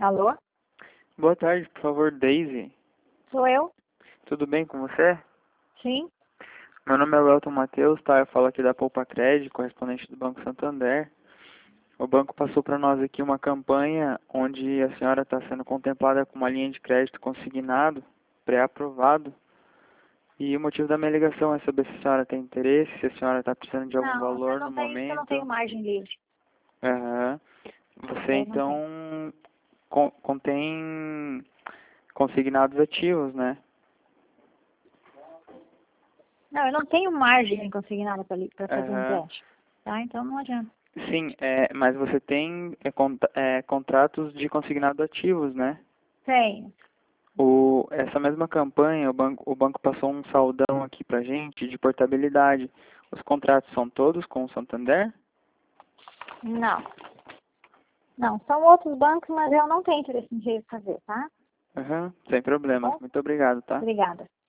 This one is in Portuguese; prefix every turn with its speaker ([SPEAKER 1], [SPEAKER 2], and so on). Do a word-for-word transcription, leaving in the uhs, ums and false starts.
[SPEAKER 1] Alô?
[SPEAKER 2] Boa tarde, por favor, Daisy.
[SPEAKER 1] Sou eu?
[SPEAKER 2] Tudo bem com você?
[SPEAKER 1] Sim.
[SPEAKER 2] Meu nome é Welton Matheus, tá? Eu falo aqui da Poupa Crédito, correspondente do Banco Santander. O banco passou para nós aqui uma campanha onde a senhora está sendo contemplada com uma linha de crédito consignado, pré-aprovado. E o motivo da minha ligação é saber se a senhora tem interesse, se a senhora está precisando de algum
[SPEAKER 1] Não, eu
[SPEAKER 2] valor
[SPEAKER 1] não
[SPEAKER 2] no
[SPEAKER 1] tenho, eu não tenho
[SPEAKER 2] momento.
[SPEAKER 1] margem livre.
[SPEAKER 2] Aham. Você
[SPEAKER 1] Eu não tenho.
[SPEAKER 2] então con- contém consignados ativos, né?
[SPEAKER 1] Não, eu não tenho margem consignada para fazer um
[SPEAKER 2] Aham.
[SPEAKER 1] empréstimo. Tá? Então não adianta.
[SPEAKER 2] Sim, é, mas você tem é, cont- é, contratos de consignado ativos, né?
[SPEAKER 1] Tenho.
[SPEAKER 2] O, essa mesma campanha, o banco, o banco passou um saldão aqui pra gente de portabilidade. Os contratos são todos com o Santander?
[SPEAKER 1] Não. Não, são outros bancos, mas eu não tenho interesse em fazer, tá?
[SPEAKER 2] Aham, sem
[SPEAKER 1] Tá
[SPEAKER 2] problemas.
[SPEAKER 1] bom?
[SPEAKER 2] Muito obrigado, tá?
[SPEAKER 1] Obrigada.